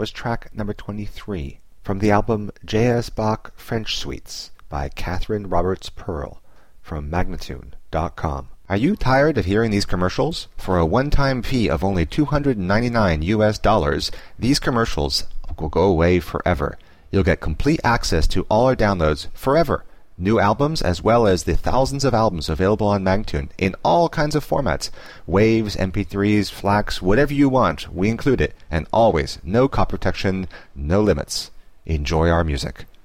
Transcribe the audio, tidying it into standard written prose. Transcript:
was track number 23 from the album J.S. Bach French Suites by Catherine Roberts Pearl from Magnatune.com. Are you tired of hearing these commercials? For a one-time fee of only $299, these commercials will go away forever. You'll get complete access to all our downloads forever. New albums as well as the thousands of albums available on Magnatune in all kinds of formats. Waves, MP3s, FLACs, whatever you want, we include it. And always, no copy protection, no limits. Enjoy our music.